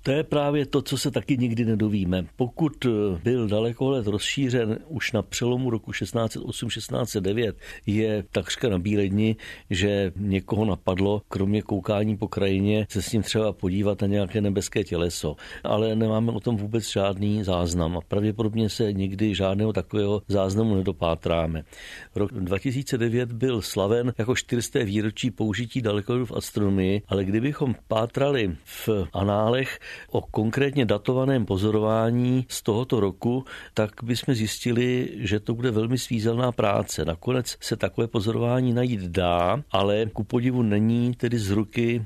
To je právě to, co se taky nikdy nedovíme. Pokud byl dalekohled rozšířen už na přelomu roku 1608-1609, je takřka na bíledni, že někoho napadlo, kromě koukání po krajině, se s ním třeba podívat na nějaké nebeské těleso. Ale nemáme o tom vůbec žádný záznam a pravděpodobně se nikdy žádného takového záznamu nedopátráme. Rok 2009 byl slaven jako 400. výročí použití dalekohledu v astronomii, ale kdybychom pátrali v análech o konkrétně datovaném pozorování z tohoto roku, tak bychom zjistili, že to bude velmi svízelná práce. Nakonec se takové pozorování najít dá, ale ku podivu není tedy z ruky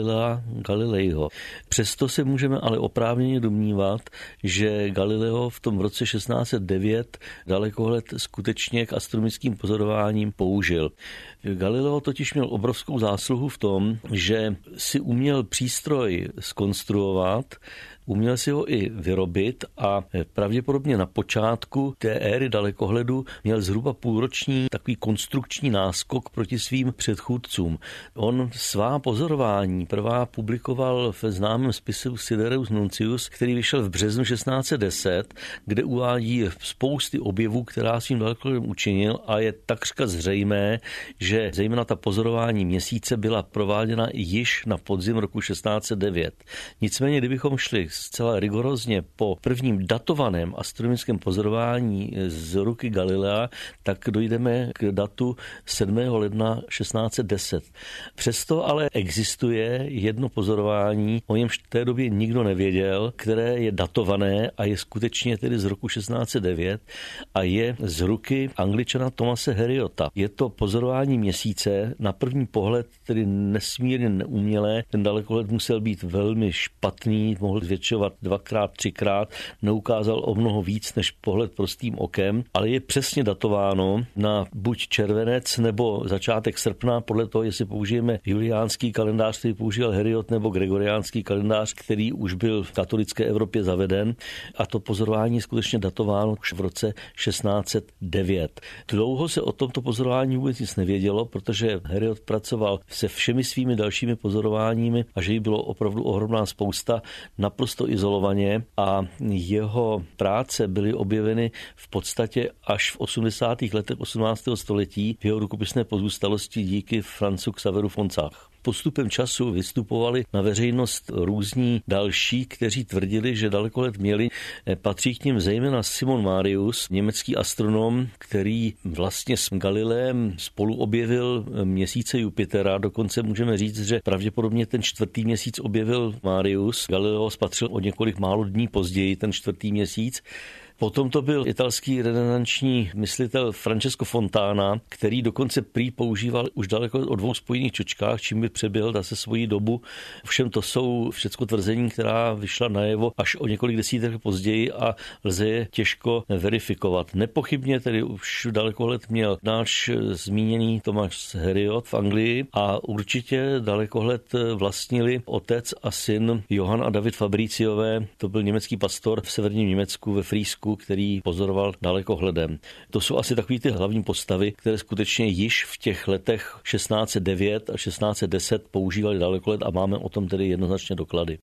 Galileiho. Přesto se můžeme ale oprávněně domnívat, že Galileo v tom roce 1609 dalekohled skutečně k astronomickým pozorováním použil. Galileo totiž měl obrovskou zásluhu v tom, že si uměl přístroj zkonstruovat, uměl si ho i vyrobit a pravděpodobně na počátku té éry dalekohledu měl zhruba půlroční takový konstrukční náskok proti svým předchůdcům. On svá pozorování prvá publikoval v známém spisu Sidereus Nuncius, který vyšel v březnu 1610, kde uvádí spousty objevů, která svým dalekohledem učinil a je takřka zřejmé, že zejména ta pozorování měsíce byla prováděna již na podzim roku 1609. Nicméně, kdybychom šli zcela rigorózně po prvním datovaném astronomickém pozorování z ruky Galilea, tak dojdeme k datu 7. ledna 1610. Přesto ale existuje jedno pozorování, o němž v té době nikdo nevěděl, které je datované a je skutečně tedy z roku 1609 a je z ruky Angličana Thomase Heriota. Je to pozorování měsíce, na první pohled tedy nesmírně neumělé, ten dalekohled musel být velmi špatný, mohl zvětšovat 2x, 3x, neukázal o mnoho víc než pohled prostým okem, ale je přesně datováno na buď červenec nebo začátek srpna, podle toho, jestli použijeme juliánský kalendář, který používal Heriot, nebo gregoriánský kalendář, který už byl v katolické Evropě zaveden, a to pozorování je skutečně datováno už v roce 1609. Dlouho se o tomto pozorování vůbec nic nevědělo, protože Heriot pracoval se všemi svými dalšími pozorováními a že jí bylo opravdu ohromná spousta, naprosto izolovaně, a jeho práce byly objeveny v podstatě až v 80. letech 18. století v jeho rukopisné pozůstalosti díky Franzu Xaveru von Zach. Postupem času vystupovali na veřejnost různí další, kteří tvrdili, že dalekohled měli. Patří k nim zejména Simon Marius, německý astronom, který vlastně s Galileem spolu objevil měsíce Jupitera. Dokonce můžeme říct, že pravděpodobně ten čtvrtý měsíc objevil Marius. Galileo spatřil o několik málo dní později ten čtvrtý měsíc. Potom to byl italský renesanční myslitel Francesco Fontana, který dokonce prý používal už daleko o dvou spojených čočkách, čím by přeběhl zase svoji dobu. Všem to jsou všechno tvrzení, která vyšla najevo až o několik desítek později a lze je těžko verifikovat. Nepochybně tedy už dalekohled měl náš zmíněný Thomas Heriot v Anglii a určitě dalekohled vlastnili otec a syn Johann a David Fabriciové. To byl německý pastor v severním Německu ve Frýsku, který pozoroval dalekohledem. To jsou asi takový ty hlavní postavy, které skutečně již v těch letech 1609 a 1610 používali dalekohled a máme o tom tedy jednoznačně doklady.